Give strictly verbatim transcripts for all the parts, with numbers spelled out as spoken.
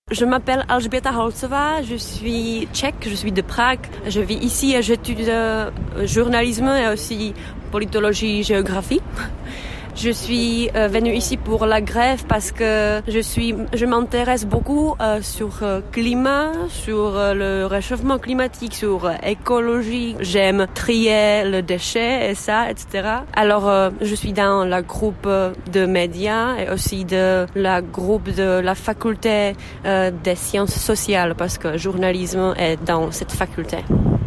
Je m'appelle Alžběta Holcová, je suis tchèque, je suis de Prague. Je vis ici et j'étudie le journalisme et aussi politologie, géographie. Je suis euh, venue ici pour la grève parce que je suis, je m'intéresse beaucoup euh, sur le climat, sur euh, le réchauffement climatique, sur l'écologie. J'aime trier le déchet et ça, et cetera. Alors, euh, je suis dans la groupe de médias et aussi de la groupe de la faculté euh, des sciences sociales parce que le journalisme est dans cette faculté.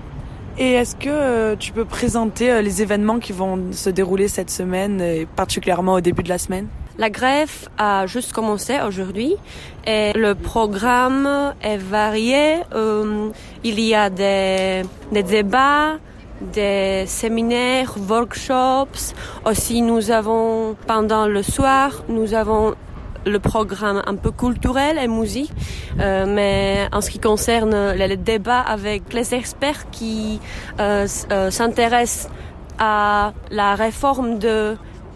Et est-ce que euh, tu peux présenter euh, les événements qui vont se dérouler cette semaine, et particulièrement au début de la semaine? La grève a juste commencé aujourd'hui et le programme est varié. Euh, il y a des, des débats, des séminaires, workshops. Aussi, nous avons, pendant le soir, nous avons le programme un peu culturel et musique, euh, mais en ce qui concerne les débats avec les experts qui euh, euh, s'intéressent à la réforme de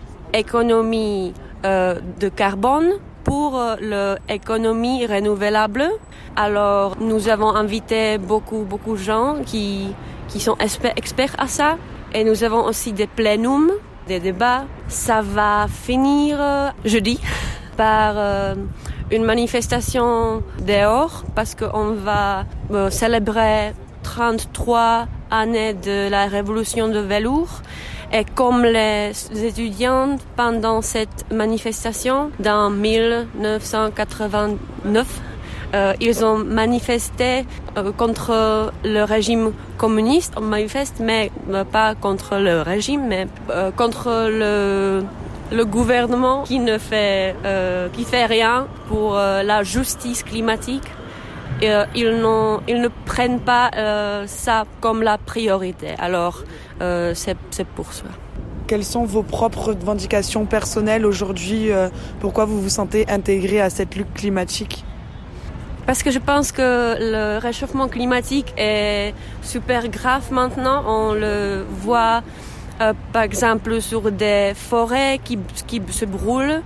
l'économie euh, de carbone pour euh, l'économie renouvelable. Alors, nous avons invité beaucoup, beaucoup de gens qui, qui sont experts à ça, et nous avons aussi des plénums, des débats. Ça va finir euh, jeudi par euh, une manifestation dehors parce qu'on va euh, célébrer trente-trois années de la révolution de velours. Et comme les étudiants pendant cette manifestation dans dix-neuf cent quatre-vingt-neuf, euh, ils ont manifesté euh, contre le régime communiste. On manifeste, mais euh, pas contre le régime, mais euh, contre le le gouvernement qui ne fait euh, qui fait rien pour euh, la justice climatique. Et, euh, ils, n'ont, ils ne prennent pas euh, ça comme la priorité. Alors, euh, c'est, c'est pour ça. Quelles sont vos propres revendications personnelles aujourd'hui? euh, Pourquoi vous vous sentez intégré à cette lutte climatique? Parce que je pense que le réchauffement climatique est super grave maintenant. On le voit Euh, par exemple sur des forêts qui, qui se brûlent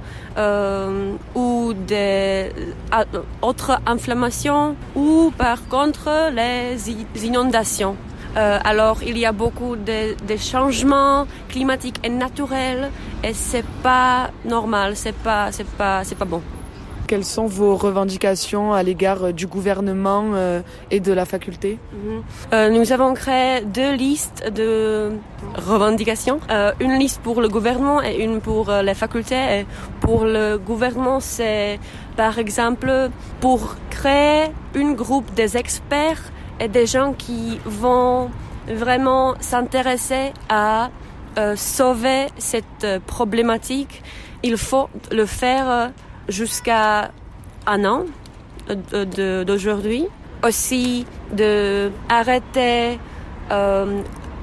euh, ou des euh, autres inflammations ou par contre les inondations. Euh, alors il y a beaucoup de, de changements climatiques et naturels et c'est pas normal, c'est pas, c'est pas, c'est pas bon. Quelles sont vos revendications à l'égard du gouvernement euh, et de la faculté? mmh. euh, Nous avons créé deux listes de revendications. Euh, une liste pour le gouvernement et une pour euh, les facultés. Et pour le gouvernement, c'est par exemple pour créer un groupe des experts et des gens qui vont vraiment s'intéresser à euh, sauver cette euh, problématique. Il faut le faire euh, jusqu'à un an de, de, d'aujourd'hui. Aussi, de arrêter euh,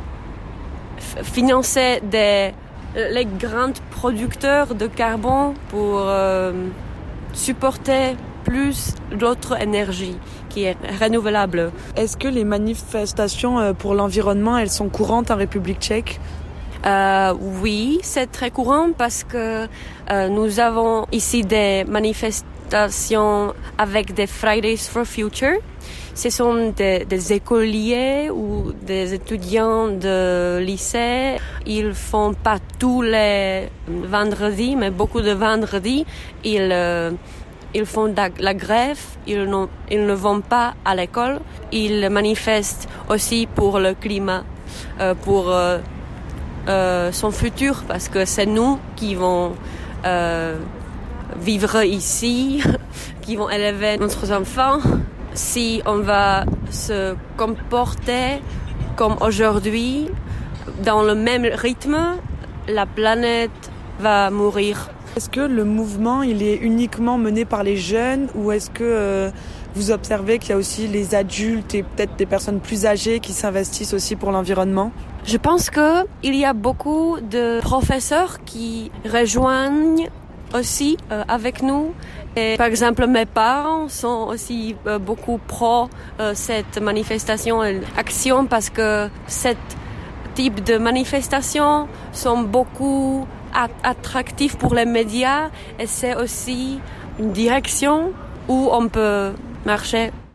f- financer des, les grands producteurs de carbone pour euh, supporter plus d'autres énergies qui est renouvelable. Est-ce que les manifestations pour l'environnement, elles sont courantes en République tchèque? Euh, oui, c'est très courant parce que euh, nous avons ici des manifestations avec des Fridays for Future. Ce sont des, des écoliers ou des étudiants de lycée. Ils font pas tous les vendredis, mais beaucoup de vendredis. Ils, euh, ils font la, la grève. Ils, ils ne vont pas à l'école. Ils manifestent aussi pour le climat, euh, pour euh, Euh, son futur, parce que c'est nous qui vont euh, vivre ici, qui vont élever nos enfants. Si on va se comporter comme aujourd'hui, dans le même rythme, la planète va mourir. Est-ce que le mouvement, il est uniquement mené par les jeunes ou est-ce que euh, vous observez qu'il y a aussi les adultes et peut-être des personnes plus âgées qui s'investissent aussi pour l'environnement? Je pense qu'il y a beaucoup de professeurs qui rejoignent aussi euh, avec nous. Et, par exemple, mes parents sont aussi euh, beaucoup pro euh, cette manifestation et action parce que ce type de manifestations sont beaucoup attractifs pour les médias et c'est aussi une direction où on peut marcher